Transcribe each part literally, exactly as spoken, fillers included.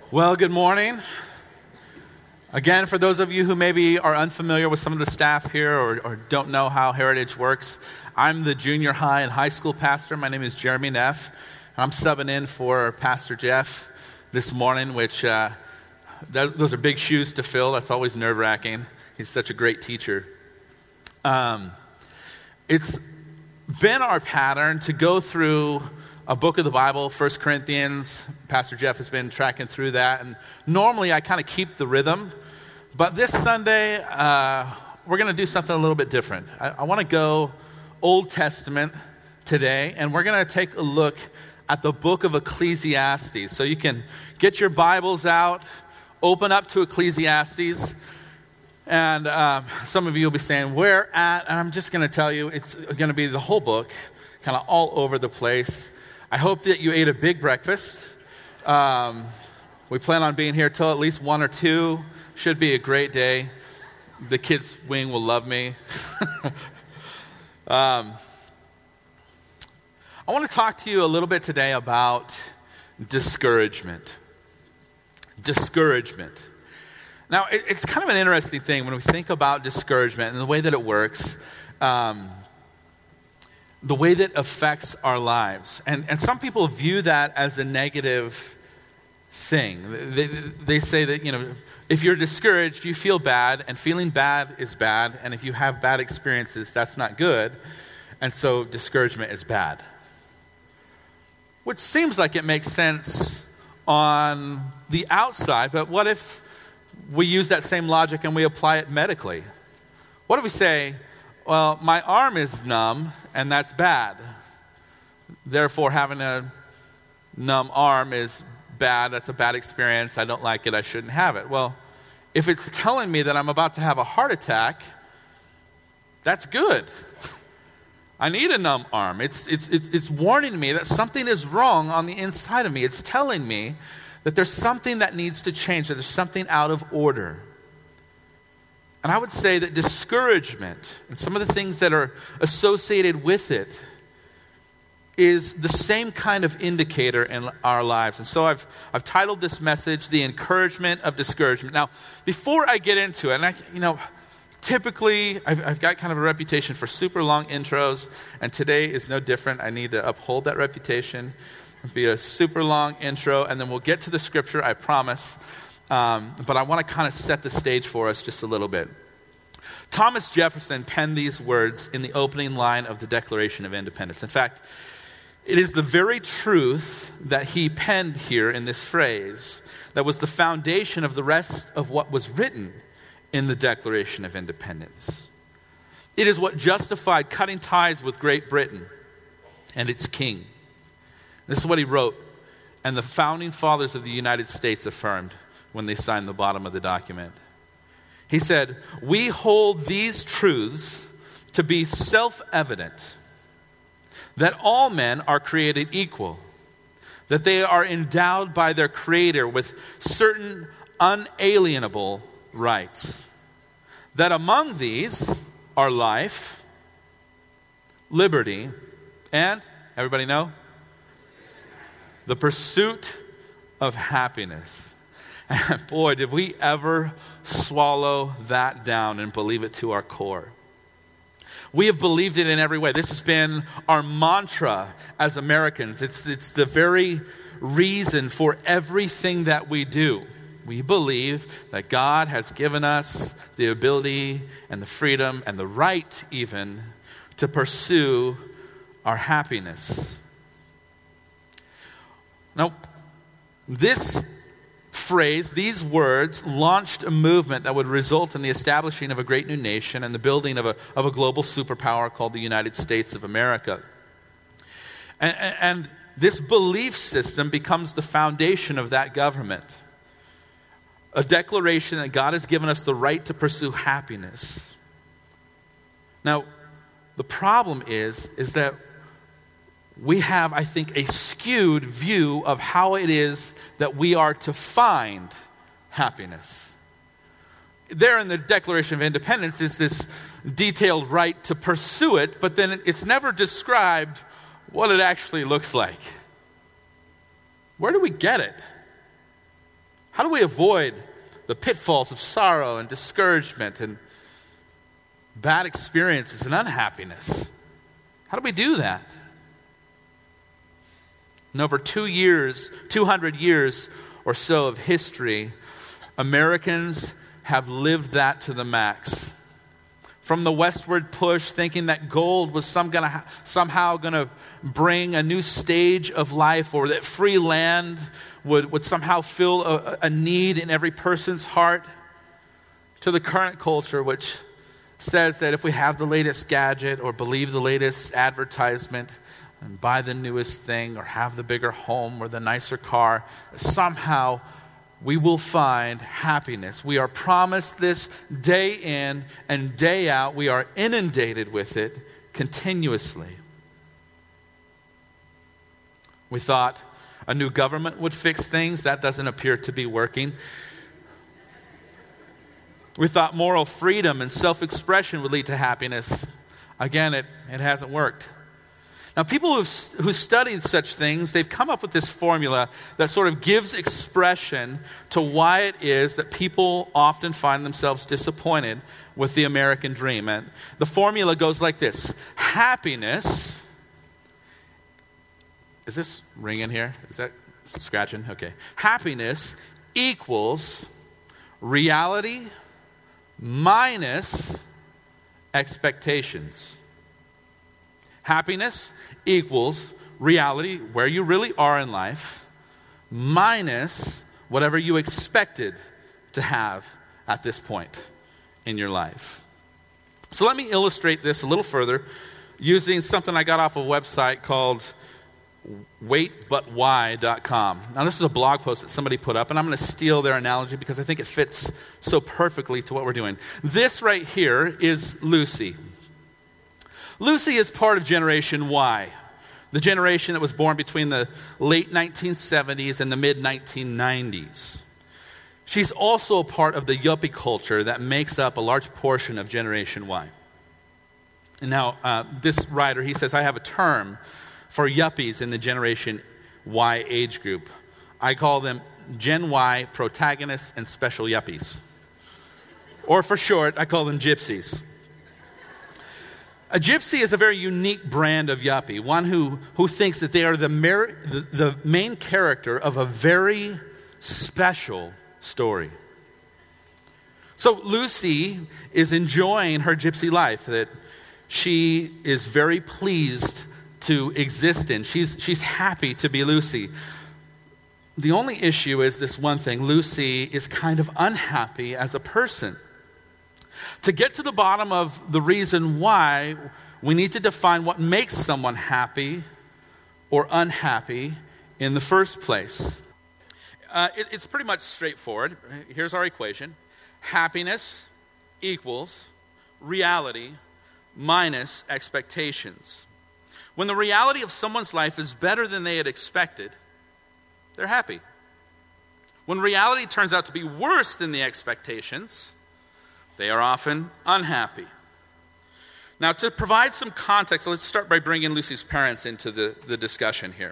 Well, good morning. Again, for those of you who maybe are unfamiliar with some of the staff here or, or don't know how Heritage works, I'm the junior high and high school pastor. My name is Jeremy Neff. I'm subbing in for Pastor Jeff this morning, which uh, that, those are big shoes to fill. That's always nerve-wracking. He's such a great teacher. Um, it's been our pattern to go through a book of the Bible, First Corinthians. Pastor Jeff has been tracking through that. And normally I kind of keep the rhythm. But this Sunday, uh, we're going to do something a little bit different. I, I want to go Old Testament today. And we're going to take a look at the book of Ecclesiastes. So you can get your Bibles out, open up to Ecclesiastes. And um, some of you will be saying, where at? And I'm just going to tell you, it's going to be the whole book, kind of all over the place. I hope that you ate a big breakfast. Um, we plan on being here till at least one or two. Should be a great day. The kids' wing will love me. um, I want to talk to you a little bit today about discouragement. Discouragement. Now, it, it's kind of an interesting thing when we think about discouragement and the way that it works. Um, the way that affects our lives. And and some people view that as a negative thing. They, they say that, you know, if you're discouraged, you feel bad, and feeling bad is bad, and if you have bad experiences, that's not good, and so discouragement is bad. Which seems like it makes sense on the outside, but what if we use that same logic and we apply it medically? What if we say, well, my arm is numb, and that's bad. Therefore, having a numb arm is bad. That's a bad experience. I don't like it. I shouldn't have it. Well, if it's telling me that I'm about to have a heart attack, that's good. I need a numb arm. It's, it's, it's, it's warning me that something is wrong on the inside of me. It's telling me that there's something that needs to change, that there's something out of order. And I would say that discouragement and some of the things that are associated with it is the same kind of indicator in our lives. And so I've I've titled this message, The Encouragement of Discouragement. Now, before I get into it, and I, you know, typically I've, I've got kind of a reputation for super long intros, and today is no different. I need to uphold that reputation. It'll be a super long intro, and then we'll get to the scripture, I promise. Um, but I want to kind of set the stage for us just a little bit. Thomas Jefferson penned these words in the opening line of the Declaration of Independence. In fact, it is the very truth that he penned here in this phrase that was the foundation of the rest of what was written in the Declaration of Independence. It is what justified cutting ties with Great Britain and its king. This is what he wrote, and the founding fathers of the United States affirmed when they signed the bottom of the document. He said, "We hold these truths to be self-evident, that all men are created equal, that they are endowed by their Creator with certain unalienable rights, that among these are life, liberty, and, everybody know? The pursuit of happiness." And boy, did we ever swallow that down and believe it to our core. We have believed it in every way. This has been our mantra as Americans. It's, it's the very reason for everything that we do. We believe that God has given us the ability and the freedom and the right even to pursue our happiness. Now, this phrase, these words, launched a movement that would result in the establishing of a great new nation and the building of a, of a global superpower called the United States of America. And, and this belief system becomes the foundation of that government. A declaration that God has given us the right to pursue happiness. Now, the problem is, is that we have, I think, a skewed view of how it is that we are to find happiness. There in the Declaration of Independence is this detailed right to pursue it, but then it's never described what it actually looks like. Where do we get it? How do we avoid the pitfalls of sorrow and discouragement and bad experiences and unhappiness? How do we do that? In over two years, two hundred years or so of history, Americans have lived that to the max. From the westward push, thinking that gold was some gonna, somehow going to bring a new stage of life, or that free land would, would somehow fill a, a need in every person's heart, to the current culture, which says that if we have the latest gadget or believe the latest advertisement and buy the newest thing or have the bigger home or the nicer car, somehow we will find happiness. We are promised this day in and day out. We are inundated with it continuously. We thought a new government would fix things. That doesn't appear to be working. We thought moral freedom and self-expression would lead to happiness. Again, it, it hasn't worked. Now, people who've, who studied such things, they've come up with this formula that sort of gives expression to why it is that people often find themselves disappointed with the American dream. And the formula goes like this. Happiness, is this ringing here? Is that scratching? Okay. Happiness equals reality minus expectations. Happiness equals reality, where you really are in life, minus whatever you expected to have at this point in your life. So let me illustrate this a little further using something I got off a website called wait but why dot com. Now, this is a blog post that somebody put up, and I'm going to steal their analogy because I think it fits so perfectly to what we're doing. This right here is Lucy. Lucy is part of Generation Y, the generation that was born between the late nineteen seventies and the mid nineteen nineties. She's also a part of the yuppie culture that makes up a large portion of Generation Y. And now, uh, this writer, he says, I have a term for yuppies in the Generation Y age group. I call them Gen Y protagonists and special yuppies. Or for short, I call them gypsies. A gypsy is a very unique brand of yuppie, one who, who thinks that they are the, mer- the, the main character of a very special story. So Lucy is enjoying her gypsy life that she is very pleased to exist in. She's, she's happy to be Lucy. The only issue is this one thing. Lucy is kind of unhappy as a person. To get to the bottom of the reason why, we need to define what makes someone happy or unhappy in the first place. Uh, it, it's pretty much straightforward. Here's our equation. Happiness equals reality minus expectations. When the reality of someone's life is better than they had expected, they're happy. When reality turns out to be worse than the expectations, they are often unhappy. Now, to provide some context, let's start by bringing Lucy's parents into the, the discussion here.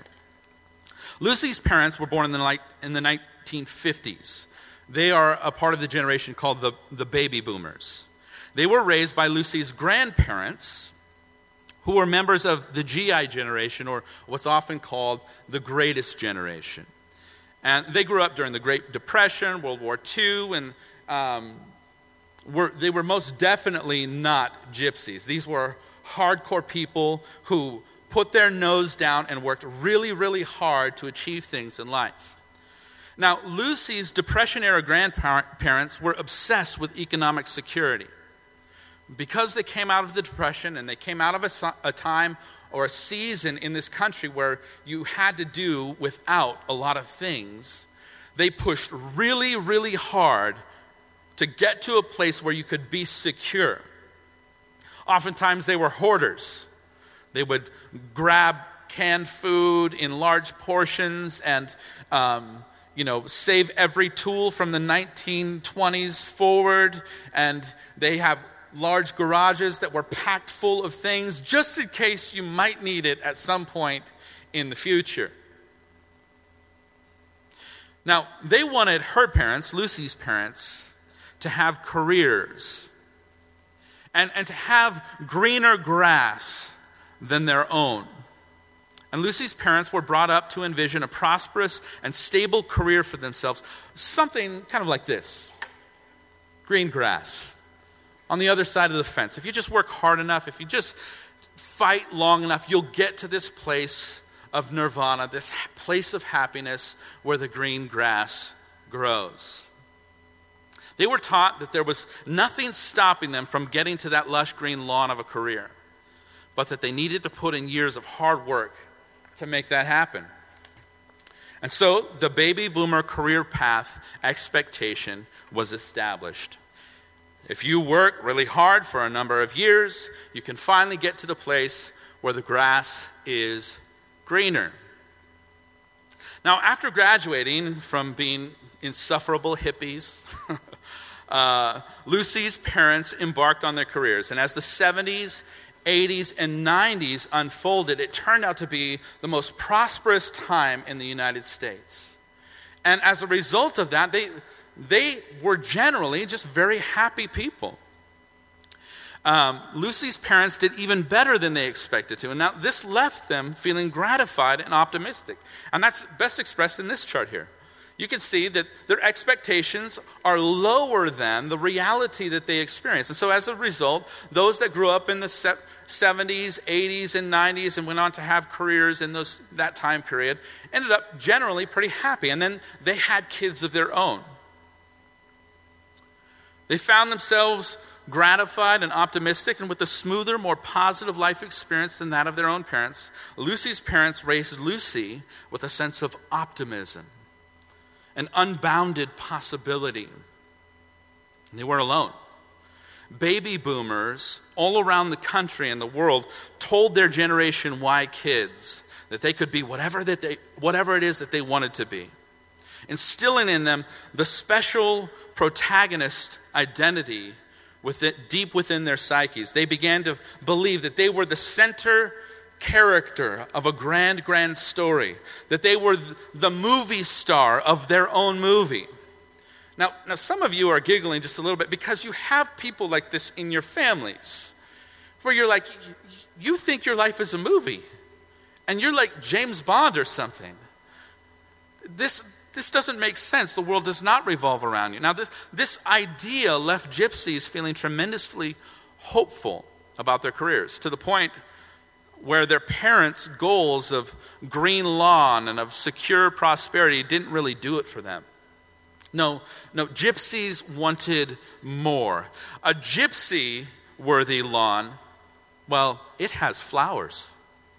Lucy's parents were born in the, in the nineteen fifties. They are a part of the generation called the, the baby boomers. They were raised by Lucy's grandparents, who were members of the G I generation, or what's often called the greatest generation. And they grew up during the Great Depression, World War Two, and um, were, they were most definitely not gypsies. These were hardcore people who put their nose down and worked really, really hard to achieve things in life. Now, Lucy's Depression-era grandparents were obsessed with economic security. Because they came out of the Depression and they came out of a, a time or a season in this country where you had to do without a lot of things, they pushed really, really hard to get to a place where you could be secure. Oftentimes they were hoarders. They would grab canned food in large portions and um, you know, save every tool from the nineteen twenties forward, and they have large garages that were packed full of things just in case you might need it at some point in the future. Now, they wanted her parents, Lucy's parents, to have careers and, and to have greener grass than their own. And Lucy's parents were brought up to envision a prosperous and stable career for themselves, something kind of like this: green grass on the other side of the fence. If you just work hard enough, if you just fight long enough, you'll get to this place of nirvana, this place of happiness where the green grass grows. They were taught that there was nothing stopping them from getting to that lush green lawn of a career, but that they needed to put in years of hard work to make that happen. And so the baby boomer career path expectation was established. If you work really hard for a number of years, you can finally get to the place where the grass is greener. Now, after graduating from being insufferable hippies, uh, Lucy's parents embarked on their careers. And as the seventies, eighties, and nineties unfolded, it turned out to be the most prosperous time in the United States. And as a result of that, they they were generally just very happy people. Um, Lucy's parents did even better than they expected to. And now this left them feeling gratified and optimistic. And that's best expressed in this chart here. You can see that their expectations are lower than the reality that they experience. And so as a result, those that grew up in the seventies, eighties, and nineties and went on to have careers in those that time period ended up generally pretty happy. And then they had kids of their own. They found themselves gratified and optimistic and with a smoother, more positive life experience than that of their own parents. Lucy's parents raised Lucy with a sense of optimism, an unbounded possibility. And they weren't alone. Baby boomers all around the country and the world told their Generation Y kids that they could be whatever that they, whatever it is that they wanted to be, instilling in them the special protagonist identity with it deep within their psyches. They began to believe that they were the center character of a grand, grand story, that they were the movie star of their own movie. Now, now some of you are giggling just a little bit because you have people like this in your families, where you're like, you think your life is a movie, and you're like James Bond or something. This This doesn't make sense. The world does not revolve around you. Now, this, this idea left gypsies feeling tremendously hopeful about their careers, to the point where their parents' goals of green lawn and of secure prosperity didn't really do it for them. No, no, gypsies wanted more. A gypsy-worthy lawn, well, it has flowers.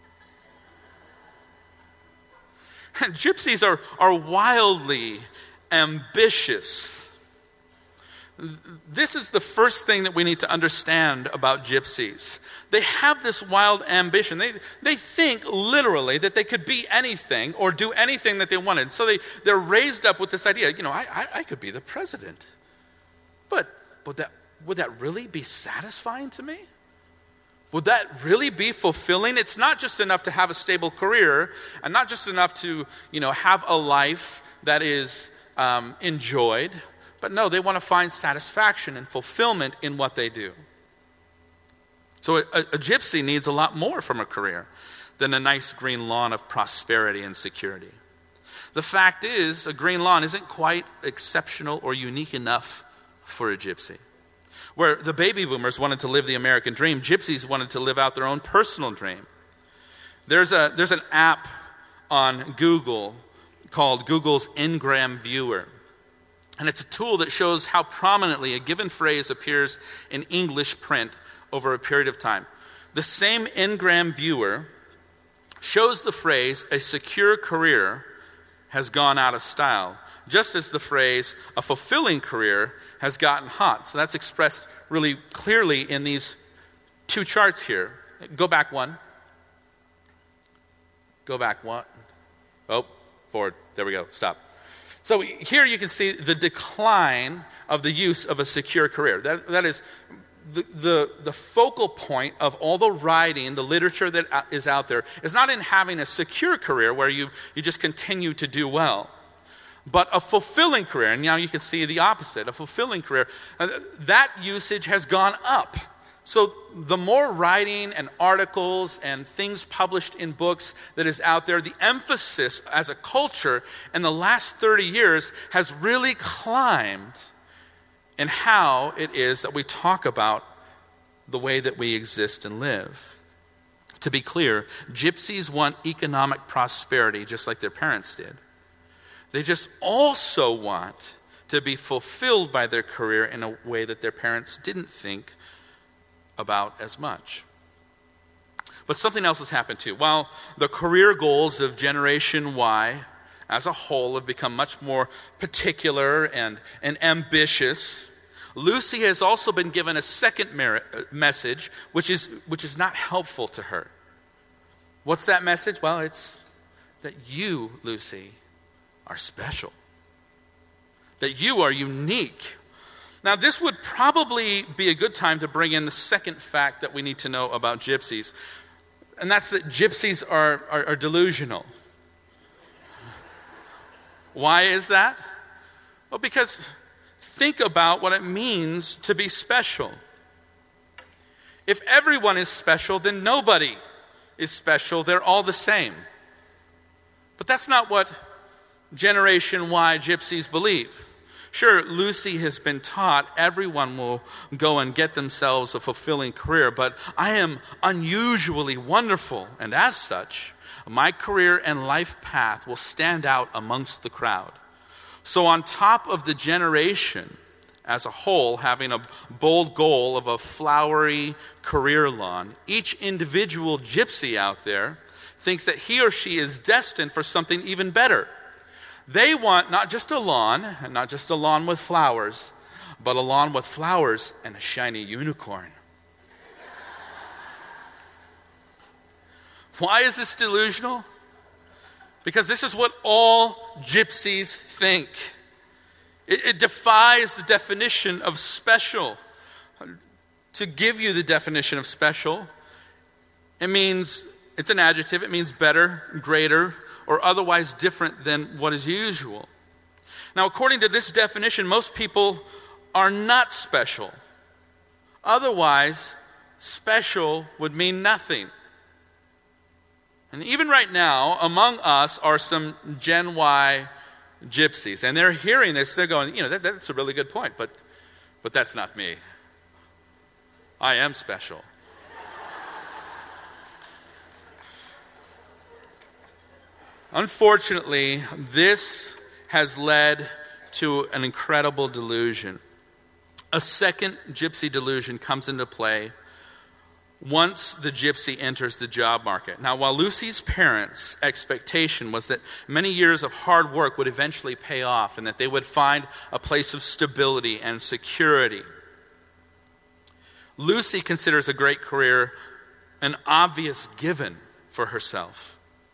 Gypsies are, are wildly ambitious. This is the first thing that we need to understand about gypsies. They have this wild ambition. They, they think literally that they could be anything or do anything that they wanted. So they, they're raised up with this idea, you know, I, I, I could be the president. But, but that, would that really be satisfying to me? Would that really be fulfilling? It's not just enough to have a stable career and not just enough to, you know, have a life that is um, enjoyed. But no, they want to find satisfaction and fulfillment in what they do. So a, a gypsy needs a lot more from a career than a nice green lawn of prosperity and security. The fact is, a green lawn isn't quite exceptional or unique enough for a gypsy. Where the baby boomers wanted to live the American dream, gypsies wanted to live out their own personal dream. There's a there's an app on Google called Google's Ngram Viewer. And it's a tool that shows how prominently a given phrase appears in English print over a period of time. The same Ngram Viewer shows the phrase, a secure career has gone out of style, just as the phrase, a fulfilling career has gotten hot. So that's expressed really clearly in these two charts here. Go back one. Go back one. Oh, forward. There we go. Stop. So here you can see the decline of the use of a secure career. That, that is the, the, the focal point of all the writing, the literature that is out there, is not in having a secure career where you, you just continue to do well. but a fulfilling career. And now you can see the opposite, a fulfilling career. Uh, that usage has gone up. So the more writing and articles and things published in books that is out there, the emphasis as a culture in the last thirty years has really climbed in how it is that we talk about the way that we exist and live. To be clear, gypsies want economic prosperity just like their parents did. They just also want to be fulfilled by their career in a way that their parents didn't think about as much. But something else has happened too. While the career goals of Generation Y as a whole have become much more particular and, and ambitious, Lucy has also been given a second mer- message, which is, which is not helpful to her. What's that message? Well, it's that you, Lucy, are special. That you are unique. Now, this would probably be a good time to bring in the second fact that we need to know about gypsies, and that's that gypsies are, are, are delusional. Why is that? Well, because think about what it means to be special. If everyone is special, then nobody is special. They're all the same. But that's not what Generation Y gypsies believe. Sure, Lucy has been taught everyone will go and get themselves a fulfilling career, but I am unusually wonderful, and as such, my career and life path will stand out amongst the crowd. So on top of the generation as a whole having a bold goal of a flowery career lawn, each individual gypsy out there thinks that he or she is destined for something even better. They want not just a lawn, and not just a lawn with flowers, but a lawn with flowers and a shiny unicorn. Why is this delusional? Because this is what all gypsies think. It, it defies the definition of special. To give you the definition of special, it means, it's an adjective, it means better, greater, or otherwise different than what is usual. Now, according to this definition, most people are not special. Otherwise, special would mean nothing. And even right now, among us are some Gen Y gypsies. And they're hearing this, they're going, you know, that, that's a really good point, but, but that's not me. I am special. Unfortunately, this has led to an incredible delusion. A second gypsy delusion comes into play once the gypsy enters the job market. Now, while Lucy's parents' expectation was that many years of hard work would eventually pay off and that they would find a place of stability and security, Lucy considers a great career an obvious given for herself.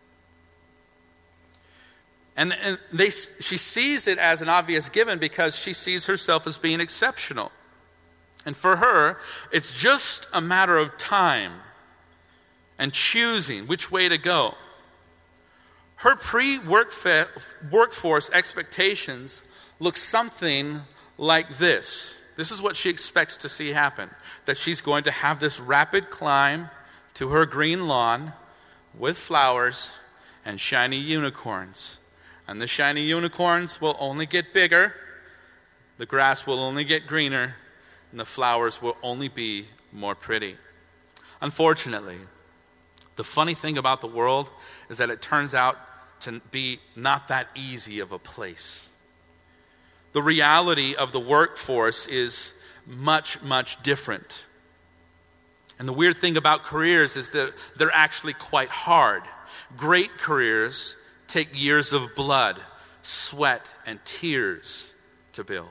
And, and they, she sees it as an obvious given because she sees herself as being exceptional. And for her, it's just a matter of time and choosing which way to go. Her pre-workforce expectations look something like this. This is what she expects to see happen. That she's going to have this rapid climb to her green lawn with flowers and shiny unicorns. And the shiny unicorns will only get bigger, the grass will only get greener, and the flowers will only be more pretty. Unfortunately, the funny thing about the world is that it turns out to be not that easy of a place. The reality of the workforce is much, much different. And the weird thing about careers is that they're actually quite hard. Great careers take years of blood, sweat, and tears to build.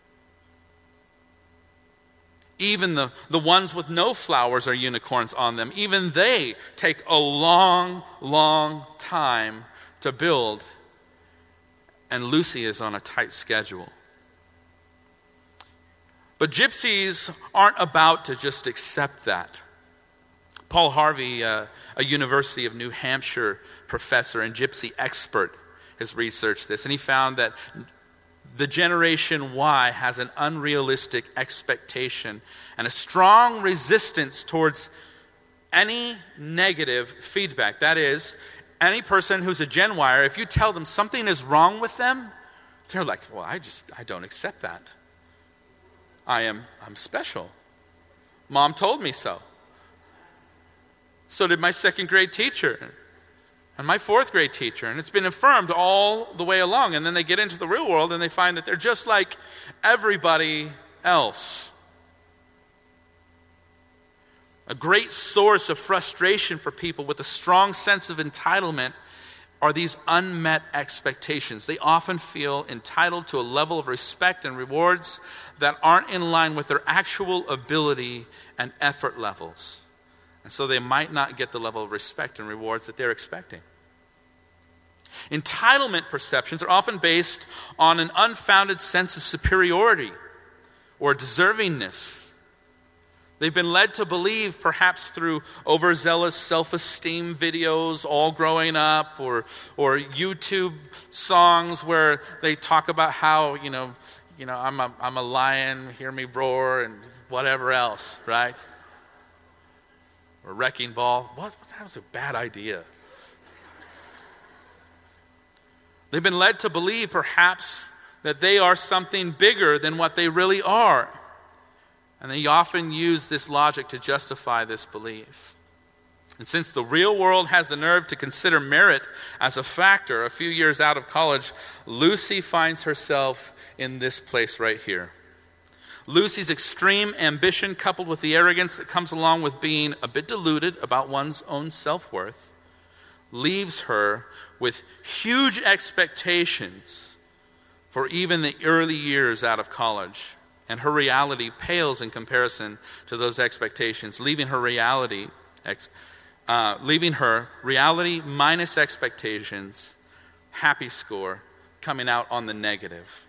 Even the, the ones with no flowers or unicorns on them, even they take a long, long time to build. And Lucy is on a tight schedule. But gypsies aren't about to just accept that. Paul Harvey, uh, a University of New Hampshire professor and gypsy expert, has researched this, and he found that the Generation Y has an unrealistic expectation and a strong resistance towards any negative feedback. That is, any person who's a Gen Y-er, if you tell them something is wrong with them, they're like, well, I just, I don't accept that. I am, I'm special. Mom told me so. So did my second grade teacher and my fourth grade teacher. And it's been affirmed all the way along. And then they get into the real world and they find that they're just like everybody else. A great source of frustration for people with a strong sense of entitlement are these unmet expectations. They often feel entitled to a level of respect and rewards that aren't in line with their actual ability and effort levels. And so they might not get the level of respect and rewards that they're expecting. Entitlement perceptions are often based on an unfounded sense of superiority or deservingness. They've been led to believe, perhaps through overzealous self-esteem videos all growing up, or or YouTube songs where they talk about how, you know, you know, I'm a I'm a lion, hear me roar, and whatever else, right? Or Wrecking Ball. What? That was a bad idea. They've been led to believe, perhaps, that they are something bigger than what they really are. And they often use this logic to justify this belief. And since the real world has the nerve to consider merit as a factor, a few years out of college, Lucy finds herself in this place right here. Lucy's extreme ambition, coupled with the arrogance that comes along with being a bit deluded about one's own self-worth, leaves her with huge expectations for even the early years out of college. And her reality pales in comparison to those expectations, leaving her reality, uh, leaving her reality minus expectations, happy score, coming out on the negative.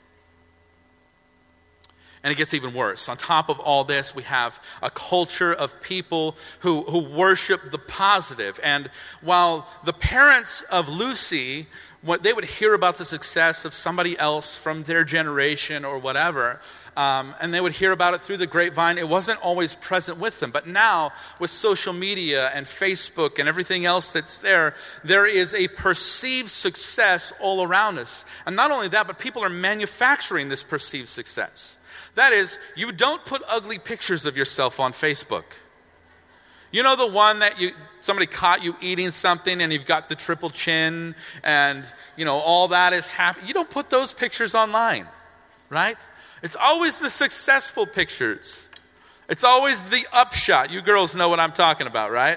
And it gets even worse. On top of all this, we have a culture of people who, who worship the positive. And while the parents of Lucy, what they would hear about the success of somebody else from their generation or whatever, Um, and they would hear about it through the grapevine. It wasn't always present with them. But now, with social media and Facebook and everything else that's there, there is a perceived success all around us. And not only that, but people are manufacturing this perceived success. That is, you don't put ugly pictures of yourself on Facebook. You know the one that you somebody caught you eating something and you've got the triple chin and, you know, all that is happy. You don't put those pictures online, right? It's always the successful pictures. It's always the upshot. You girls know what I'm talking about, right?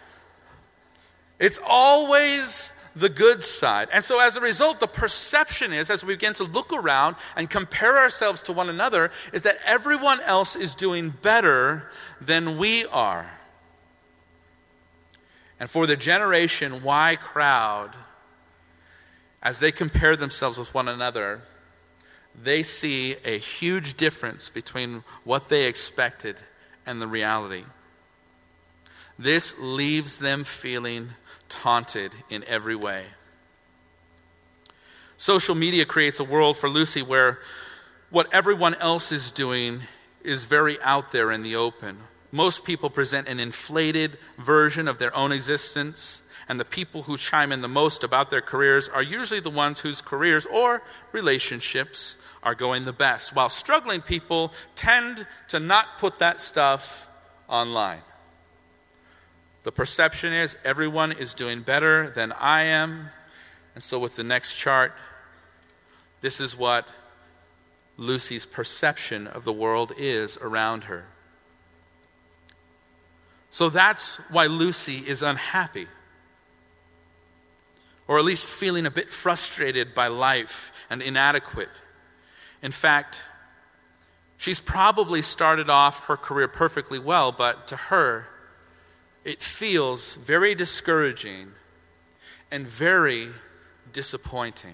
It's always the good side. And so as a result, the perception is, as we begin to look around and compare ourselves to one another, is that everyone else is doing better than we are. And for the Generation Y crowd, as they compare themselves with one another, they see a huge difference between what they expected and the reality. This leaves them feeling taunted in every way. Social media creates a world for Lucy where what everyone else is doing is very out there in the open. Most people present an inflated version of their own existence, and the people who chime in the most about their careers are usually the ones whose careers or relationships are going the best, while struggling people tend to not put that stuff online. The perception is everyone is doing better than I am. And so with the next chart, this is what Lucy's perception of the world is around her. So that's why Lucy is unhappy, or at least feeling a bit frustrated by life and inadequate. In fact, she's probably started off her career perfectly well, but to her, it feels very discouraging and very disappointing.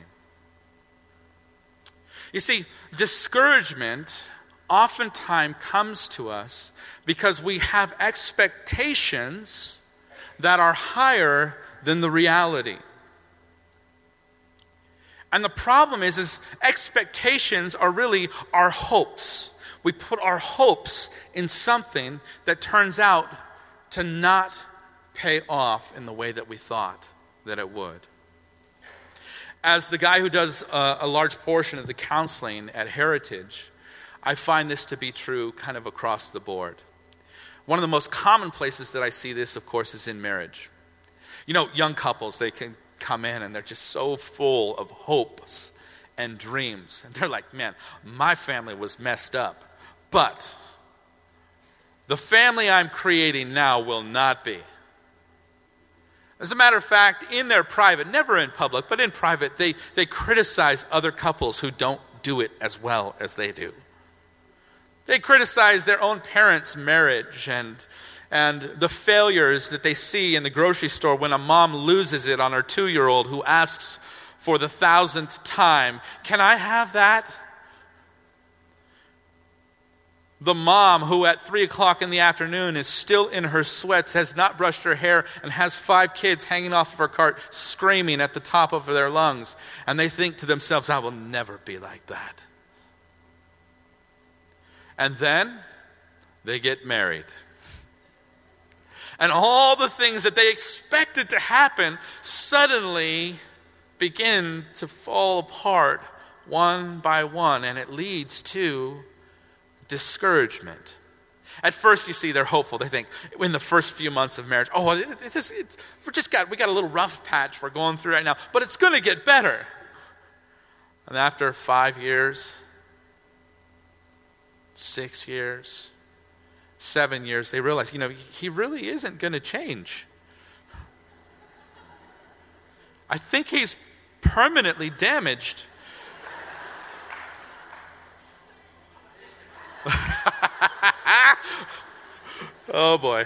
You see, discouragement oftentimes comes to us because we have expectations that are higher than the reality. And the problem is, is expectations are really our hopes. We put our hopes in something that turns out to not pay off in the way that we thought that it would. As the guy who does a, a large portion of the counseling at Heritage, I find this to be true kind of across the board. One of the most common places that I see this, of course, is in marriage. You know, young couples, they can come in and they're just so full of hopes and dreams. And they're like, man, my family was messed up, but the family I'm creating now will not be. As a matter of fact, in their private, never in public, but in private, they, they criticize other couples who don't do it as well as they do. They criticize their own parents' marriage and, and the failures that they see in the grocery store when a mom loses it on her two-year-old who asks for the thousandth time, "Can I have that?" The mom who at three o'clock in the afternoon is still in her sweats, has not brushed her hair, and has five kids hanging off of her cart screaming at the top of their lungs. And they think to themselves, I will never be like that. And then they get married. And all the things that they expected to happen suddenly begin to fall apart one by one, and it leads to discouragement. At first, you see, they're hopeful. They think in the first few months of marriage, oh, it, it, it's, it's, we're just got we got a little rough patch we're going through right now, but it's going to get better. And after five years, six years, seven years, they realize, you know, he really isn't going to change. I think he's permanently damaged. Oh boy.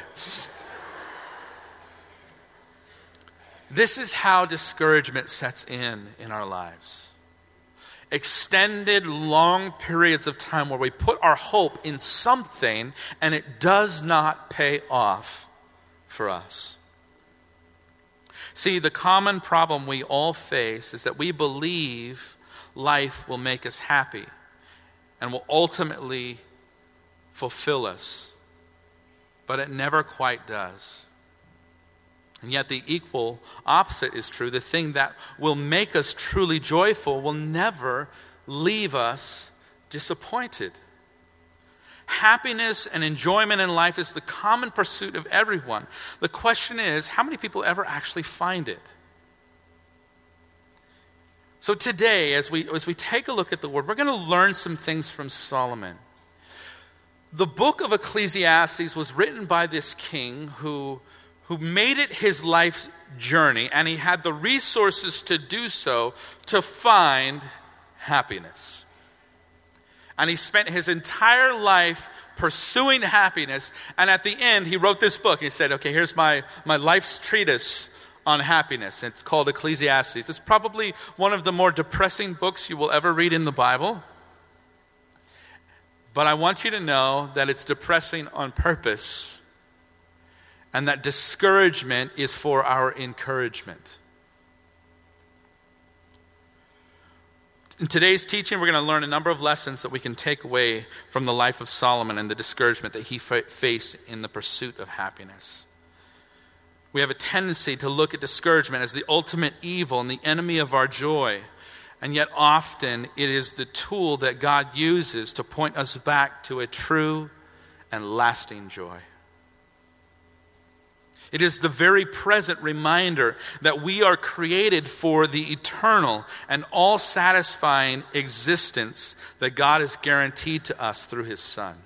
This is how discouragement sets in in our lives. Extended long periods of time where we put our hope in something and it does not pay off for us. See, the common problem we all face is that we believe life will make us happy and will ultimately fulfill us, but it never quite does. And yet the equal opposite is true. The thing that will make us truly joyful will never leave us disappointed. Happiness and enjoyment in life is the common pursuit of everyone. The question is, how many people ever actually find it? So today, as we, as we take a look at the Word, we're going to learn some things from Solomon. The book of Ecclesiastes was written by this king who, who made it his life's journey, and he had the resources to do so, to find happiness. And he spent his entire life pursuing happiness, and at the end he wrote this book. He said, okay, here's my, my life's treatise on happiness. It's called Ecclesiastes. It's probably one of the more depressing books you will ever read in the Bible. But I want you to know that it's depressing on purpose, and that discouragement is for our encouragement. In today's teaching, we're going to learn a number of lessons that we can take away from the life of Solomon and the discouragement that he fa- faced in the pursuit of happiness. We have a tendency to look at discouragement as the ultimate evil and the enemy of our joy. And yet often it is the tool that God uses to point us back to a true and lasting joy. It is the very present reminder that we are created for the eternal and all-satisfying existence that God has guaranteed to us through His Son.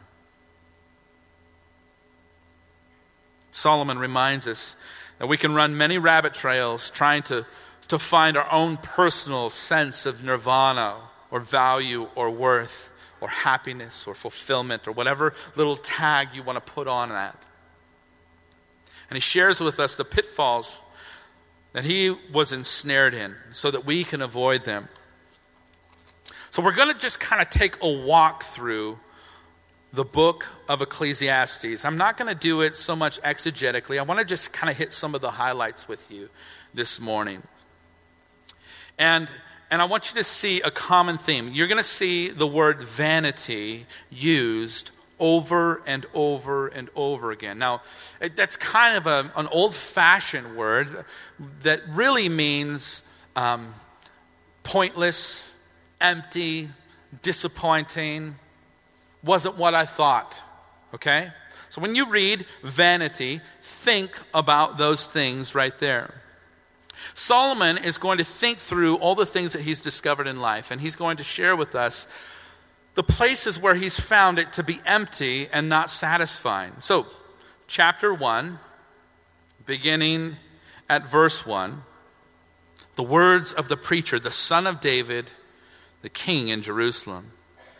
Solomon reminds us that we can run many rabbit trails trying to to find our own personal sense of nirvana or value or worth or happiness or fulfillment or whatever little tag you want to put on that. And he shares with us the pitfalls that he was ensnared in so that we can avoid them. So we're going to just kind of take a walk through the book of Ecclesiastes. I'm not going to do it so much exegetically. I want to just kind of hit some of the highlights with you this morning. And and I want you to see a common theme. You're going to see the word vanity used over and over and over again. Now, that's kind of a, an old-fashioned word that really means um, pointless, empty, disappointing, wasn't what I thought, okay? So when you read vanity, think about those things right there. Solomon is going to think through all the things that he's discovered in life, and he's going to share with us the places where he's found it to be empty and not satisfying. So, chapter one, beginning at verse one, the words of the preacher, the son of David, the king in Jerusalem.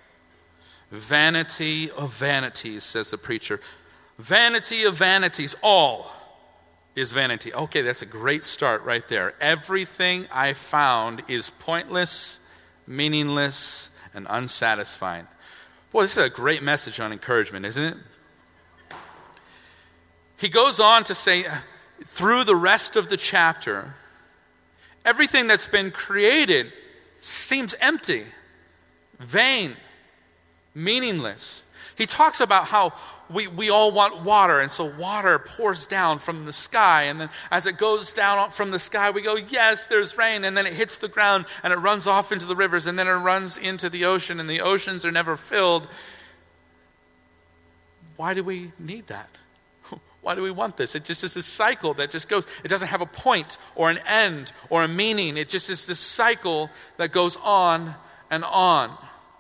Vanity of vanities, says the preacher. Vanity of vanities, all is vanity. Okay, that's a great start right there. Everything I found is pointless, meaningless, and unsatisfying. Boy, this is a great message on encouragement, isn't it? He goes on to say, through the rest of the chapter, everything that's been created seems empty, vain, meaningless. He talks about how we, we all want water, and so water pours down from the sky, and then as it goes down from the sky, we go, yes, there's rain, and then it hits the ground, and it runs off into the rivers, and then it runs into the ocean, and the oceans are never filled. Why do we need that? Why do we want this? It just is this cycle that just goes. It doesn't have a point or an end or a meaning. It just is this cycle that goes on and on.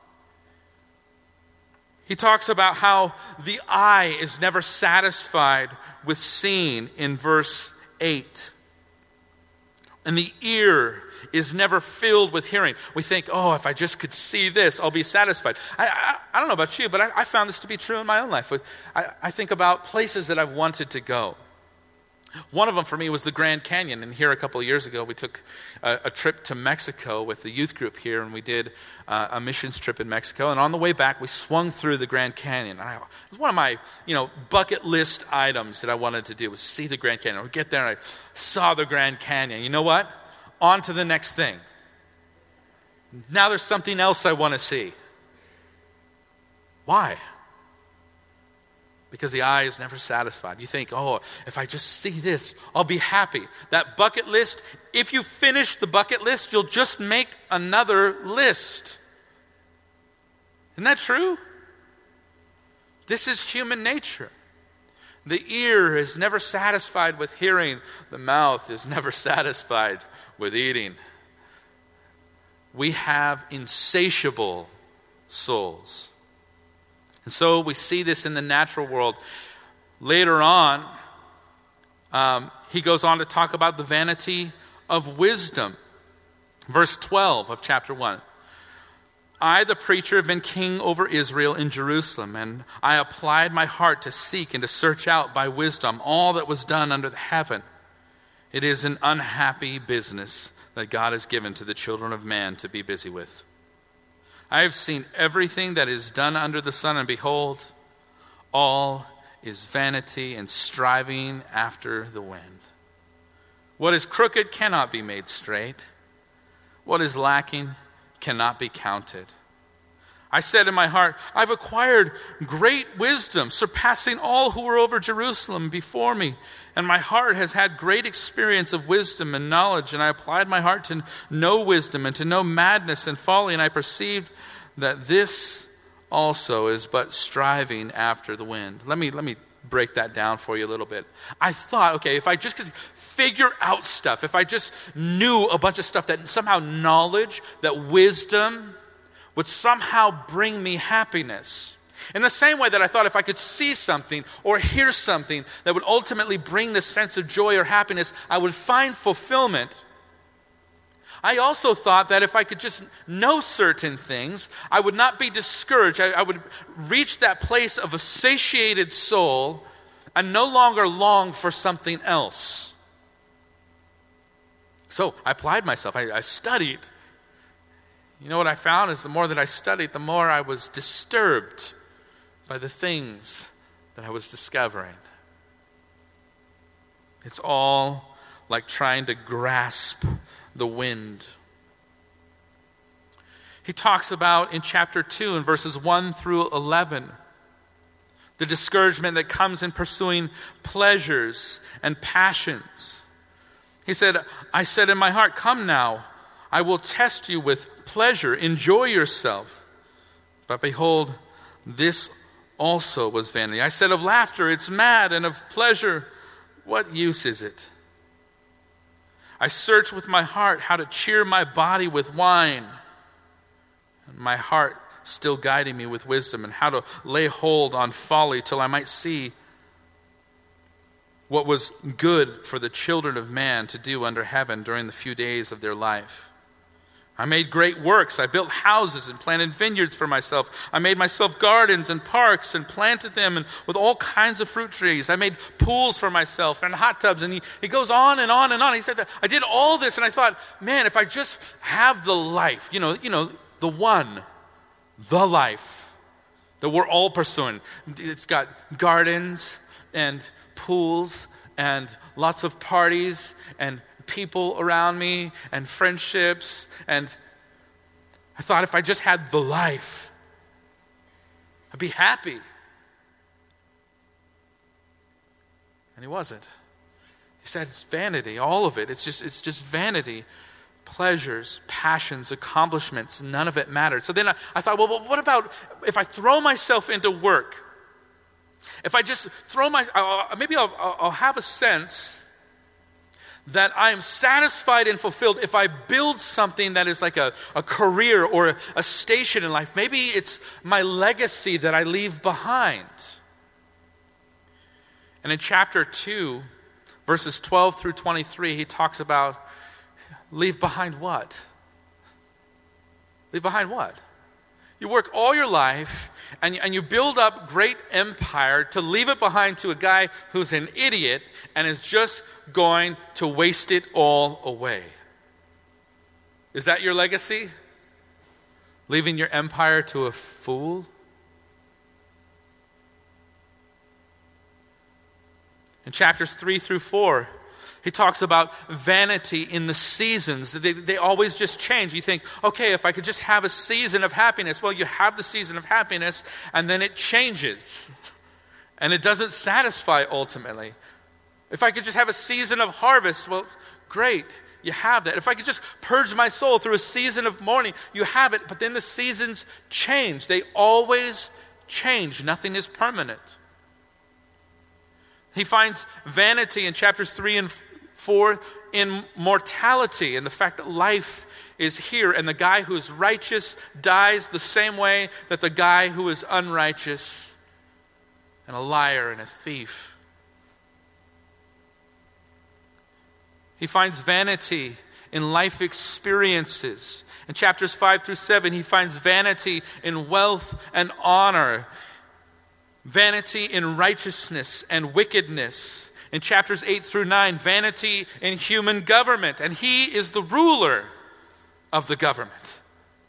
He talks about how the eye is never satisfied with seeing in verse eight. And the ear is never filled with hearing. We think, oh, if I just could see this, I'll be satisfied. I I, I don't know about you, but I, I found this to be true in my own life. I, I think about places that I've wanted to go. One of them for me was the Grand Canyon. And here a couple of years ago, we took a, a trip to Mexico with the youth group here, and we did uh, a missions trip in Mexico. And on the way back, we swung through the Grand Canyon. And I, it was one of my, you know, bucket list items that I wanted to do was see the Grand Canyon. We get there, and I saw the Grand Canyon. You know what? On to the next thing. Now there's something else I want to see. Why? Because the eye is never satisfied. You think, oh, if I just see this, I'll be happy. That bucket list, if you finish the bucket list, you'll just make another list. Isn't that true? This is human nature. The ear is never satisfied with hearing. The mouth is never satisfied with eating. We have insatiable souls. And so we see this in the natural world. Later on, um, he goes on to talk about the vanity of wisdom. Verse twelve of chapter one. I, the preacher, have been king over Israel in Jerusalem, and I applied my heart to seek and to search out by wisdom all that was done under the heaven. It is an unhappy business that God has given to the children of man to be busy with. I have seen everything that is done under the sun, and behold, all is vanity and striving after the wind. What is crooked cannot be made straight. What is lacking cannot be counted. I said in my heart, I've acquired great wisdom, surpassing all who were over Jerusalem before me. And my heart has had great experience of wisdom and knowledge. And I applied my heart to know wisdom and to know madness and folly. And I perceived that this also is but striving after the wind. Let me, let me break that down for you a little bit. I thought, okay, if I just could figure out stuff, if I just knew a bunch of stuff, that somehow knowledge, that wisdom would somehow bring me happiness. In the same way that I thought if I could see something or hear something that would ultimately bring this sense of joy or happiness, I would find fulfillment. I also thought that if I could just know certain things, I would not be discouraged. I, I would reach that place of a satiated soul and no longer long for something else. So I applied myself. I, I studied. You know what I found is the more that I studied, the more I was disturbed by the things that I was discovering. It's all like trying to grasp the wind. He talks about in chapter two, in verses one through eleven, the discouragement that comes in pursuing pleasures and passions. He said, I said in my heart, come now, I will test you with pleasure, enjoy yourself. But behold, this also was vanity. I said of laughter, it's mad, and of pleasure, what use is it? I searched with my heart how to cheer my body with wine, and my heart still guiding me with wisdom, and how to lay hold on folly till I might see what was good for the children of man to do under heaven during the few days of their life. I made great works. I built houses and planted vineyards for myself. I made myself gardens and parks and planted them and with all kinds of fruit trees. I made pools for myself and hot tubs. And he, he goes on and on and on. He said that I did all this, and I thought, man, if I just have the life, you know, you know, the one, the life that we're all pursuing. It's got gardens and pools and lots of parties and people around me and friendships, and I thought if I just had the life, I'd be happy. And he wasn't. He said it's vanity, all of it. It's just it's just vanity. Pleasures, passions, accomplishments, none of it mattered. So then I, I thought, well, what about if I throw myself into work? If I just throw my, I'll, maybe I'll, I'll have a sense that I am satisfied and fulfilled if I build something that is like a, a career or a, a station in life. Maybe it's my legacy that I leave behind. And in chapter two, verses twelve through twenty-three, he talks about leave behind what? Leave behind what? You work all your life and, and you build up great empire to leave it behind to a guy who's an idiot and is just going to waste it all away. Is that your legacy? Leaving your empire to a fool? In chapters three through four, he talks about vanity in the seasons. They, they always just change. You think, okay, if I could just have a season of happiness. Well, you have the season of happiness, and then it changes. And it doesn't satisfy ultimately. If I could just have a season of harvest, well, great, you have that. If I could just purge my soul through a season of mourning, you have it. But then the seasons change. They always change. Nothing is permanent. He finds vanity in chapters three and four in mortality and the fact that life is here and the guy who is righteous dies the same way that the guy who is unrighteous and a liar and a thief. He finds vanity in life experiences. In chapters five through seven, he finds vanity in wealth and honor. Vanity in righteousness and wickedness. In chapters eight through nine, vanity in human government. And he is the ruler of the government.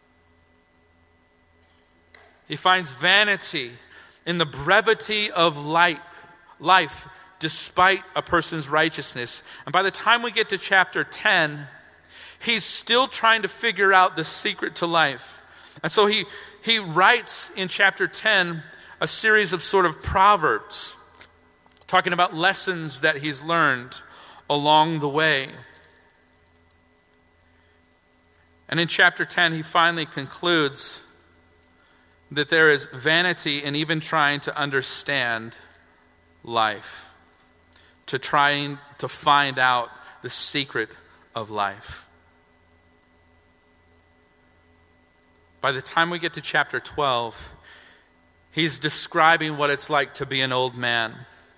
He finds vanity in the brevity of light, life despite a person's righteousness. And by the time we get to chapter ten, he's still trying to figure out the secret to life. And so he, he writes in chapter ten a series of sort of proverbs, talking about lessons that he's learned along the way. And in chapter ten, he finally concludes that there is vanity in even trying to understand life, to trying to find out the secret of life. By the time we get to chapter twelve, he's describing what it's like to be an old man.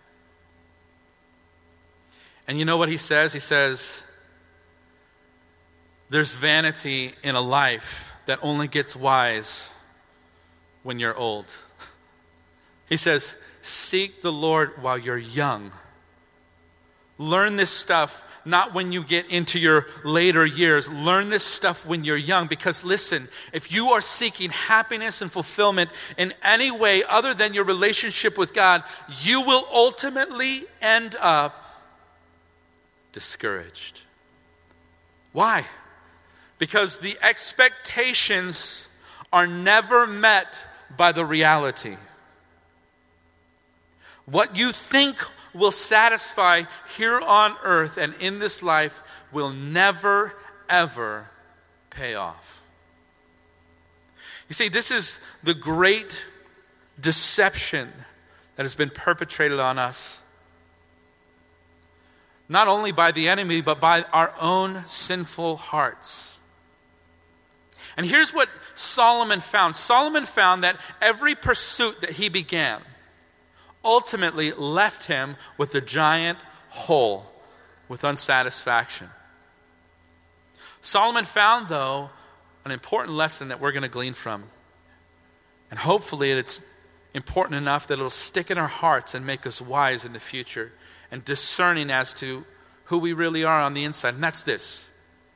And you know what he says? He says, there's vanity in a life that only gets wise when you're old. He says, seek the Lord while you're young. Learn this stuff not when you get into your later years. Learn this stuff when you're young, because listen, if you are seeking happiness and fulfillment in any way other than your relationship with God, you will ultimately end up discouraged. Why? Because the expectations are never met by the reality. What you think will satisfy here on earth and in this life will never, ever pay off. You see, this is the great deception that has been perpetrated on us. Not only by the enemy, but by our own sinful hearts. And here's what Solomon found. Solomon found that every pursuit that he began ultimately left him with a giant hole with unsatisfaction. Solomon found, though, an important lesson that we're going to glean from. And hopefully it's important enough that it'll stick in our hearts and make us wise in the future and discerning as to who we really are on the inside. And that's this.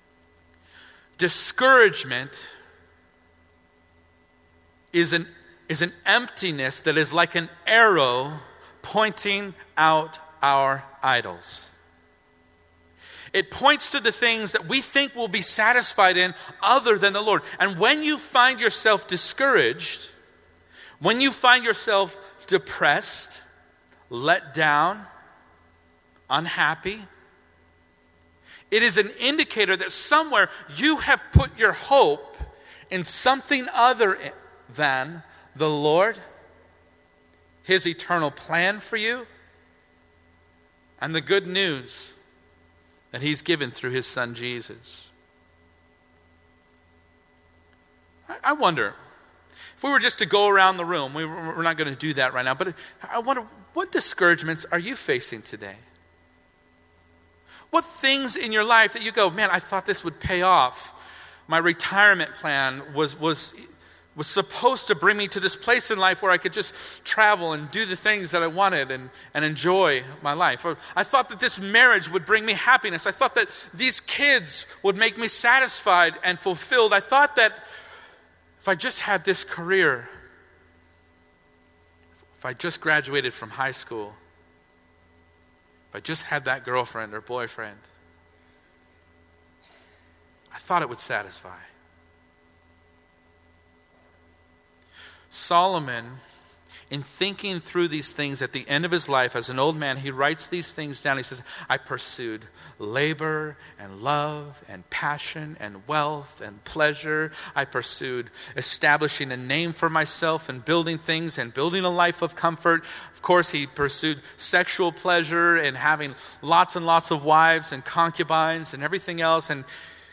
Discouragement is an, is an emptiness that is like an arrow pointing out our idols. It points to the things that we think will be satisfied in other than the Lord. And when you find yourself discouraged, when you find yourself depressed, let down, unhappy, it is an indicator that somewhere you have put your hope in something other than the Lord, His eternal plan for you, and the good news that He's given through His Son Jesus. I wonder, if we were just to go around the room, we, we're not going to do that right now, but I wonder, what discouragements are you facing today? What things in your life that you go, man, I thought this would pay off. My retirement plan was was was supposed to bring me to this place in life where I could just travel and do the things that I wanted and, and enjoy my life. Or I thought that this marriage would bring me happiness. I thought that these kids would make me satisfied and fulfilled. I thought that if I just had this career, if I just graduated from high school, if I just had that girlfriend or boyfriend, I thought it would satisfy. Solomon, in thinking through these things at the end of his life as an old man, he writes these things down. He says, I pursued labor and love and passion and wealth and pleasure. I pursued establishing a name for myself and building things and building a life of comfort. Of course, he pursued sexual pleasure and having lots and lots of wives and concubines and everything else. And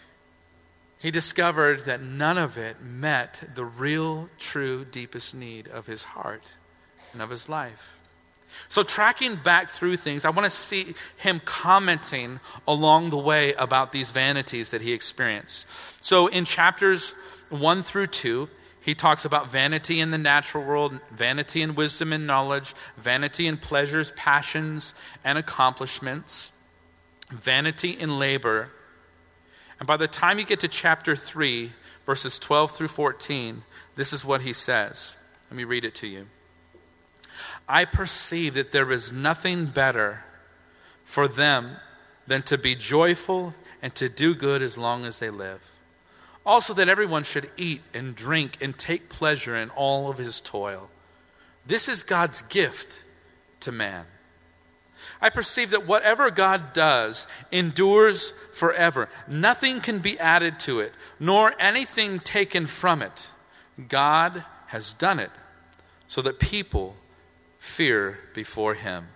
he discovered that none of it met the real, true, deepest need of his heart and of his life. So tracking back through things, I want to see him commenting along the way about these vanities that he experienced. So in chapters one through two, he talks about vanity in the natural world, vanity in wisdom and knowledge, vanity in pleasures, passions, and accomplishments, vanity in labor. And by the time you get to chapter three, verses twelve through fourteen, this is what he says. Let me read it to you. I perceive that there is nothing better for them than to be joyful and to do good as long as they live. Also that everyone should eat and drink and take pleasure in all of his toil. This is God's gift to man. I perceive that whatever God does endures forever. Nothing can be added to it, nor anything taken from it. God has done it so that people fear before him.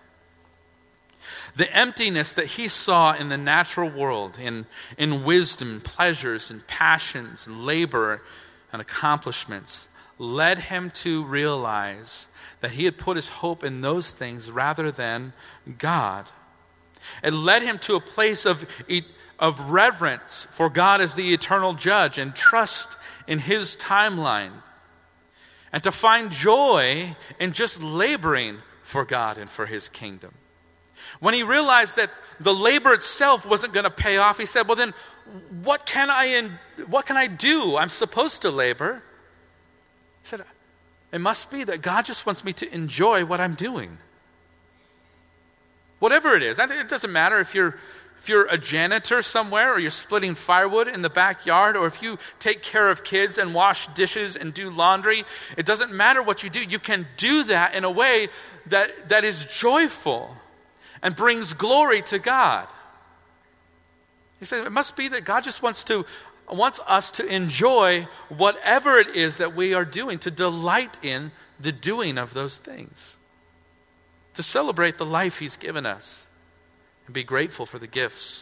The emptiness that he saw in the natural world, in, in wisdom, pleasures, and passions, and labor, and accomplishments, led him to realize that he had put his hope in those things rather than God. It led him to a place of, of reverence for God as the eternal judge and trust in his timeline, and to find joy in just laboring for God and for his kingdom. When he realized that the labor itself wasn't going to pay off, he said, well then, what can I in, what can I do? I'm supposed to labor. He said, it must be that God just wants me to enjoy what I'm doing. Whatever it is. It doesn't matter if you're if you're a janitor somewhere, or you're splitting firewood in the backyard, or if you take care of kids and wash dishes and do laundry, it doesn't matter what you do. You can do that in a way that, that is joyful and brings glory to God. He said it must be that God just wants to wants us to enjoy whatever it is that we are doing, to delight in the doing of those things, to celebrate the life he's given us and be grateful for the gifts.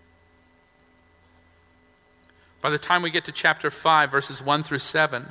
By the time we get to chapter five, verses one through seven,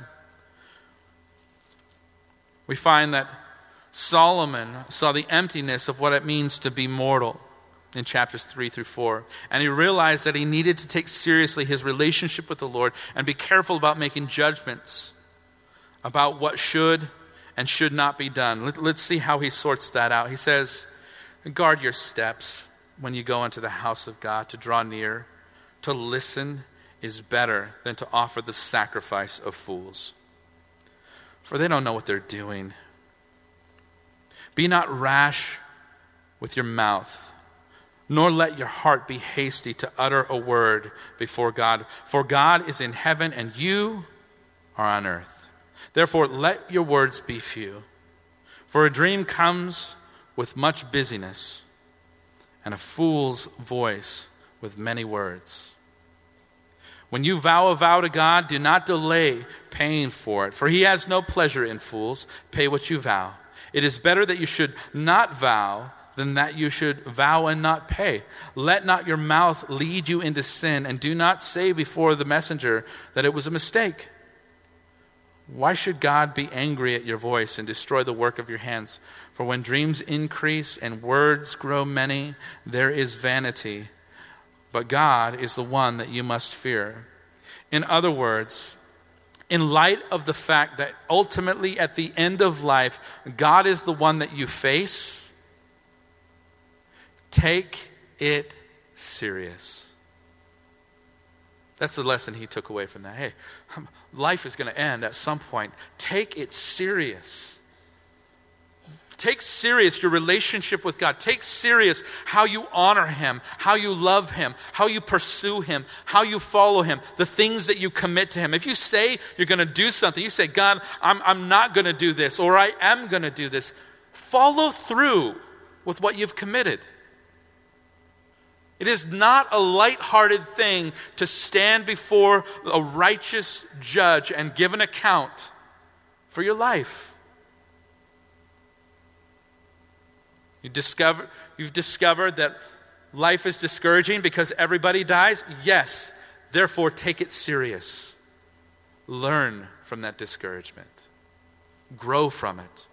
we find that Solomon saw the emptiness of what it means to be mortal in chapters three through four. And he realized that he needed to take seriously his relationship with the Lord and be careful about making judgments about what should and should not be done. Let, let's see how he sorts that out. He says, guard your steps when you go into the house of God, to draw near. To listen is better than to offer the sacrifice of fools, for they don't know what they're doing. Be not rash with your mouth, nor let your heart be hasty to utter a word before God. For God is in heaven and you are on earth. Therefore, let your words be few. For a dream comes with much busyness, and a fool's voice with many words. When you vow a vow to God, do not delay paying for it, for he has no pleasure in fools. Pay what you vow. It is better that you should not vow than that you should vow and not pay. Let not your mouth lead you into sin, and do not say before the messenger that it was a mistake. Why should God be angry at your voice and destroy the work of your hands? For when dreams increase and words grow many, there is vanity. But God is the one that you must fear. In other words, in light of the fact that ultimately at the end of life, God is the one that you face, take it serious. That's the lesson he took away from that. Hey, life is going to end at some point. Take it serious. Take serious your relationship with God. Take serious how you honor him, how you love him, how you pursue him, how you follow him, the things that you commit to him. If you say you're going to do something, you say, God, I'm, I'm not going to do this, or I am going to do this. Follow through with what you've committed. It is not a lighthearted thing to stand before a righteous judge and give an account for your life. You discover, you've discovered that life is discouraging because everybody dies? Yes. Therefore, take it serious. Learn from that discouragement. Grow from it.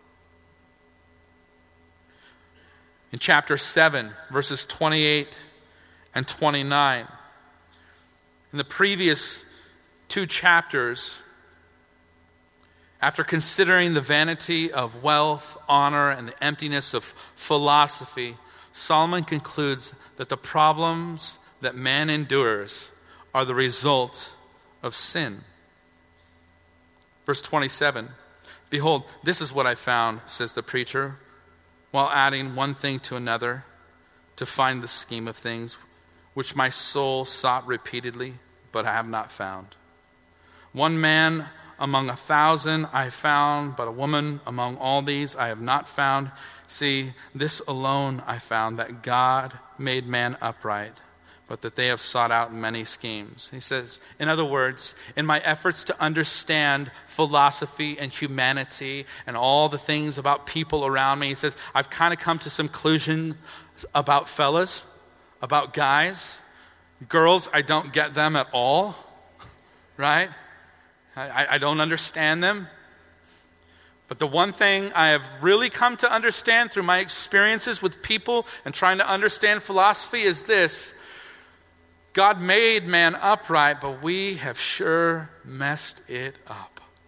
In chapter seven, verses twenty-eight and twenty-nine, in the previous two chapters, after considering the vanity of wealth, honor, and the emptiness of philosophy, Solomon concludes that the problems that man endures are the result of sin. Verse twenty-seven, behold, this is what I found, says the preacher, while adding one thing to another to find the scheme of things, which my soul sought repeatedly, but I have not found. One man among a thousand I found, but a woman among all these I have not found. See, this alone I found, that God made man upright, but that they have sought out many schemes. He says, in other words, in my efforts to understand philosophy and humanity and all the things about people around me, he says, I've kind of come to some conclusion about fellas, about guys. Girls, I don't get them at all, right? I, I don't understand them. But the one thing I have really come to understand through my experiences with people and trying to understand philosophy is this: God made man upright, but we have sure messed it up.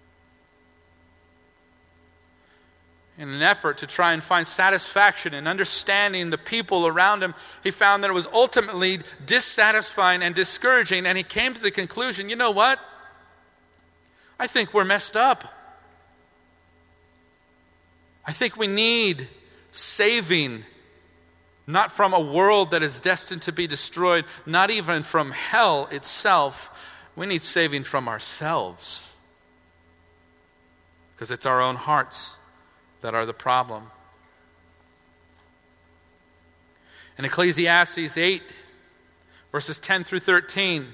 In an effort to try and find satisfaction in understanding the people around him, he found that it was ultimately dissatisfying and discouraging, and he came to the conclusion, you know what? I think we're messed up. I think we need saving not from a world that is destined to be destroyed, not even from hell itself. We need saving from ourselves, because it's our own hearts that are the problem. In Ecclesiastes eight, verses ten through thirteen,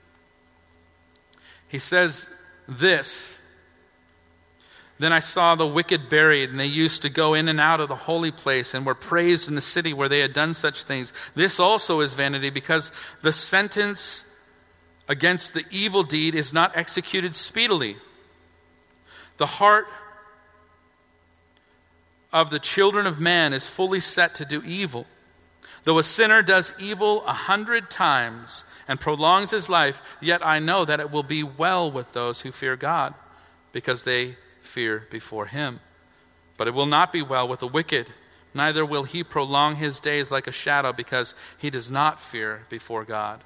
he says this: "Then I saw the wicked buried, and they used to go in and out of the holy place and were praised in the city where they had done such things. This also is vanity, because the sentence against the evil deed is not executed speedily. The heart of the children of man is fully set to do evil. Though a sinner does evil a hundred times and prolongs his life, yet I know that it will be well with those who fear God, because they fear before him. But it will not be well with the wicked, neither will he prolong his days like a shadow, because he does not fear before God."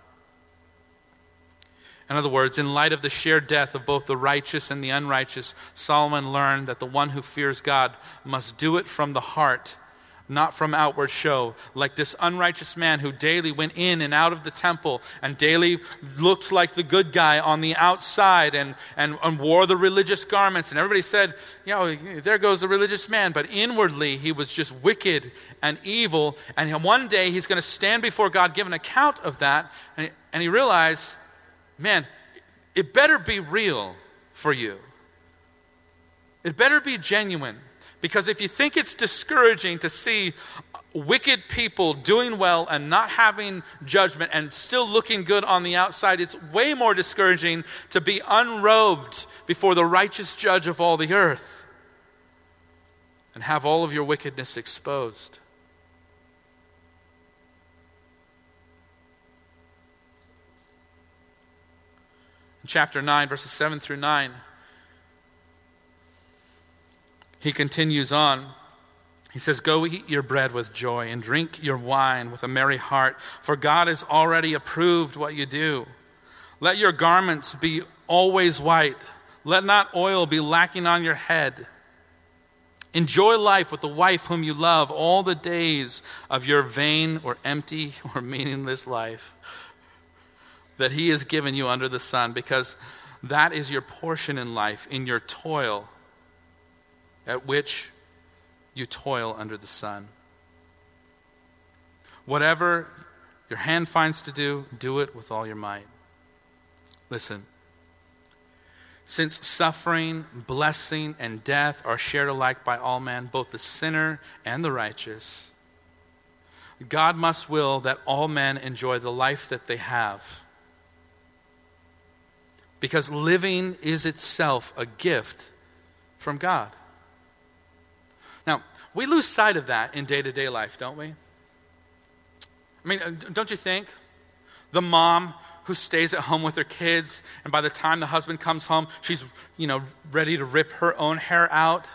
In other words, in light of the shared death of both the righteous and the unrighteous, Solomon learned that the one who fears God must do it from the heart, not from outward show. Like this unrighteous man who daily went in and out of the temple and daily looked like the good guy on the outside and, and, and wore the religious garments. And everybody said, you know, there goes the religious man. But inwardly, he was just wicked and evil. And one day, he's going to stand before God, give an account of that. And, and he realized, man, it better be real for you. It better be genuine. Because if you think it's discouraging to see wicked people doing well and not having judgment and still looking good on the outside, it's way more discouraging to be unrobed before the righteous judge of all the earth and have all of your wickedness exposed. In chapter nine, verses seven through nine, he continues on. He says, "Go eat your bread with joy and drink your wine with a merry heart, for God has already approved what you do. Let your garments be always white. Let not oil be lacking on your head. Enjoy life with the wife whom you love all the days of your vain or empty or meaningless life that he has given you under the sun, because that is your portion in life, in your toil, at which you toil under the sun. Whatever your hand finds to do, do it with all your might." Listen, since suffering, blessing, and death are shared alike by all men, both the sinner and the righteous, God must will that all men enjoy the life that they have. Because living is itself a gift from God. Now, we lose sight of that in day-to-day life, don't we? I mean, don't you think? The mom who stays at home with her kids, and by the time the husband comes home, she's, you know, ready to rip her own hair out.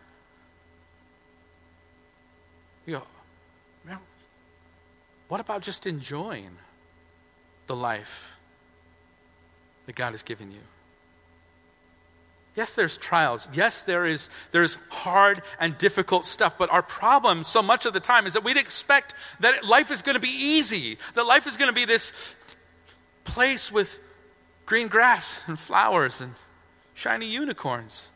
You go, man, what about just enjoying the life that God has given you? Yes, there's trials. Yes, there is there's hard and difficult stuff. But our problem so much of the time is that we'd expect that life is going to be easy, that life is going to be this place with green grass and flowers and shiny unicorns.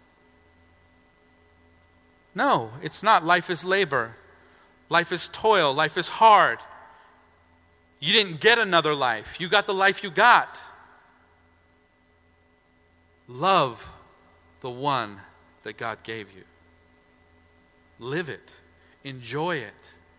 No, it's not. Life is labor. Life is toil. Life is hard. You didn't get another life. You got the life you got. Love the one that God gave you. Live it. Enjoy it.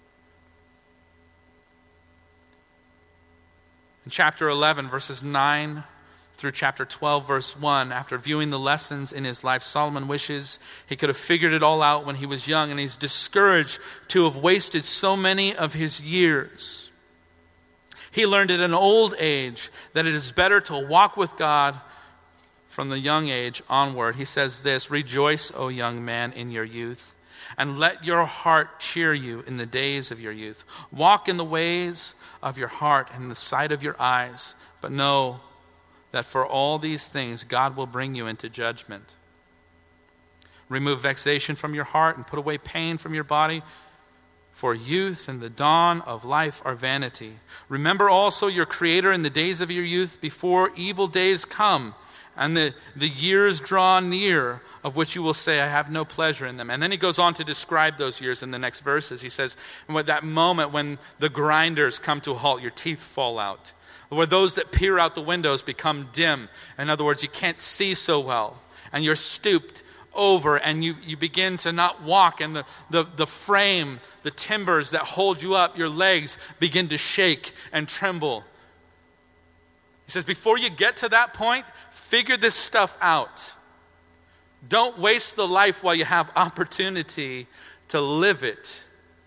In chapter eleven, verses nine through chapter twelve, verse one, after viewing the lessons in his life, Solomon wishes he could have figured it all out when he was young, and he's discouraged to have wasted so many of his years. He learned at an old age that it is better to walk with God from the young age onward. He says this: "Rejoice, O young man, in your youth, and let your heart cheer you in the days of your youth. Walk in the ways of your heart and in the sight of your eyes, but know that for all these things God will bring you into judgment. Remove vexation from your heart and put away pain from your body, For youth and the dawn of life are vanity. Remember also your Creator in the days of your youth, before evil days come and the, the years draw near, of which you will say, I have no pleasure in them. And then he goes on to describe those years in the next verses. He says, at that moment when the grinders come to a halt, your teeth fall out. Where those that peer out the windows become dim. In other words, you can't see so well. And you're stooped over and you, you begin to not walk. And the, the, the frame, the timbers that hold you up, your legs begin to shake and tremble. He says, before you get to that point, figure this stuff out. Don't waste the life while you have opportunity to live it.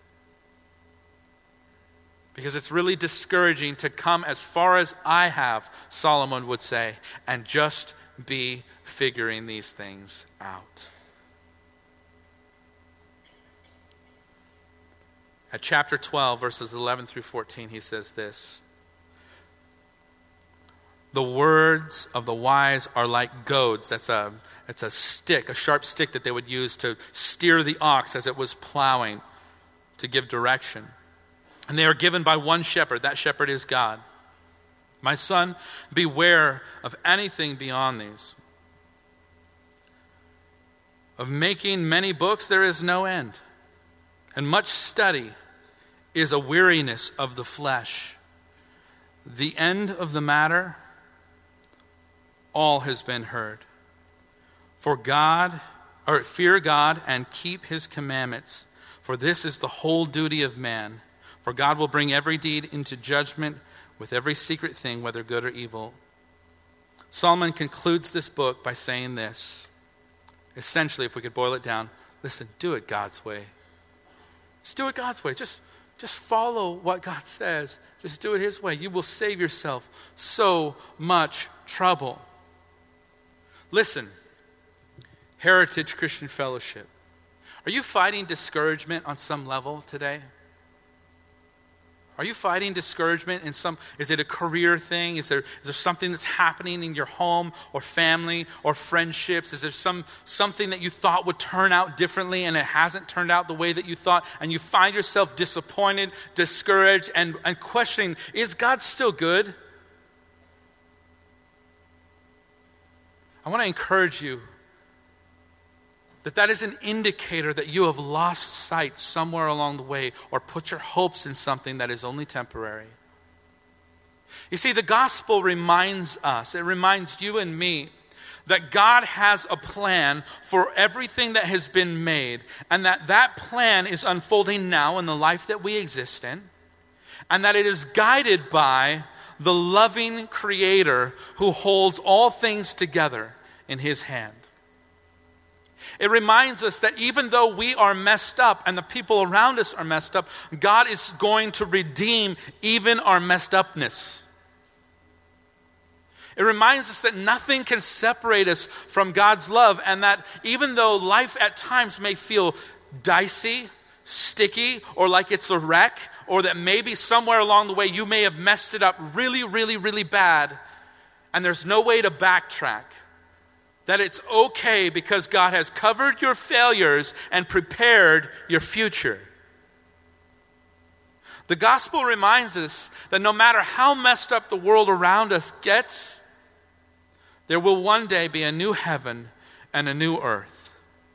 Because it's really discouraging to come as far as I have, Solomon would say, and just be figuring these things out. At chapter twelve, verses eleven through fourteen, he says this. The words of the wise are like goads. That's a, it's a stick, a sharp stick that they would use to steer the ox as it was plowing to give direction. And they are given by one shepherd. That shepherd is God. My son, beware of anything beyond these. Of making many books there is no end. And much study is a weariness of the flesh. The end of the matter, all has been heard. For God, or fear God and keep his commandments, for this is the whole duty of man. For God will bring every deed into judgment with every secret thing, whether good or evil. Solomon concludes this book by saying this. Essentially, if we could boil it down, listen, do it God's way. Just do it God's way. Just, just follow what God says. Just do it his way. You will save yourself so much trouble. Listen, Heritage Christian Fellowship, are you fighting discouragement on some level today? Are you fighting discouragement in some, is it a career thing? Is there, is there something that's happening in your home or family or friendships? Is there some something that you thought would turn out differently and it hasn't turned out the way that you thought? And you find yourself disappointed, discouraged, and, and questioning, is God still good? I want to encourage you that that is an indicator that you have lost sight somewhere along the way or put your hopes in something that is only temporary. You see, the gospel reminds us, it reminds you and me that God has a plan for everything that has been made, and that that plan is unfolding now in the life that we exist in, and that it is guided by the loving Creator who holds all things together in his hand. It reminds us that even though we are messed up and the people around us are messed up, God is going to redeem even our messed upness. It reminds us that nothing can separate us from God's love, and that even though life at times may feel dicey, sticky, or like it's a wreck, or that maybe somewhere along the way you may have messed it up really, really, really bad, and there's no way to backtrack, that it's okay because God has covered your failures and prepared your future. The gospel reminds us that no matter how messed up the world around us gets, there will one day be a new heaven and a new earth.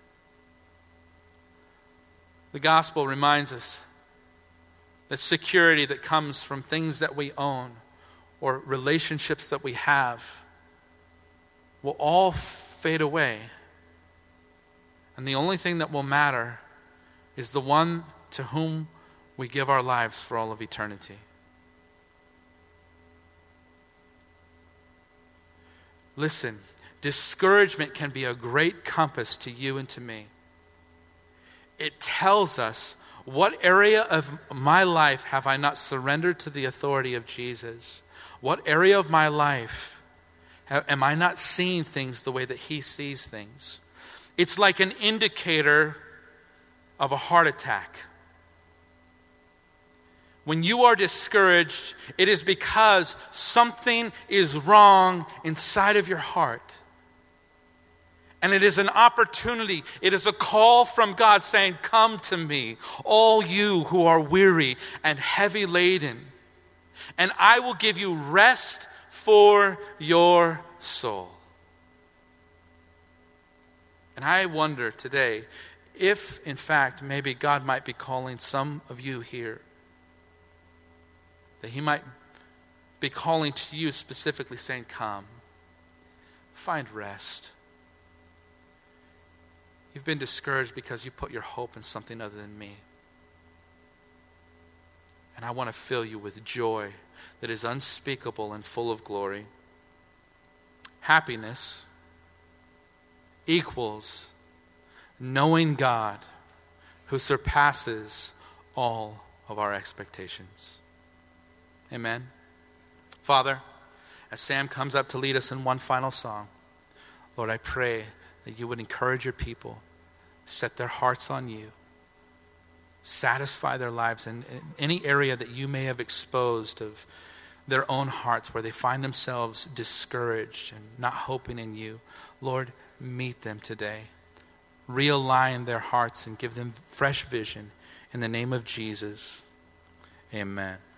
The gospel reminds us that security that comes from things that we own or relationships that we have will all fade away. And the only thing that will matter is the one to whom we give our lives for all of eternity. Listen, discouragement can be a great compass to you and to me. It tells us, what area of my life have I not surrendered to the authority of Jesus? What area of my life am I not seeing things the way that he sees things? It's like an indicator of a heart attack. When you are discouraged, it is because something is wrong inside of your heart. And it is an opportunity. It is a call from God saying, come to me, all you who are weary and heavy laden, and I will give you rest for your soul. And I wonder today if, in fact, maybe God might be calling some of you here, that he might be calling to you specifically saying, come, find rest. You've been discouraged because you put your hope in something other than me. And I want to fill you with joy that is unspeakable and full of glory. Happiness equals knowing God who surpasses all of our expectations. Amen. Father, as Sam comes up to lead us in one final song, Lord, I pray that you would encourage your people, set their hearts on you, satisfy their lives in, in any area that you may have exposed of their own hearts where they find themselves discouraged and not hoping in you. Lord, meet them today. Realign their hearts and give them fresh vision in the name of Jesus. Amen.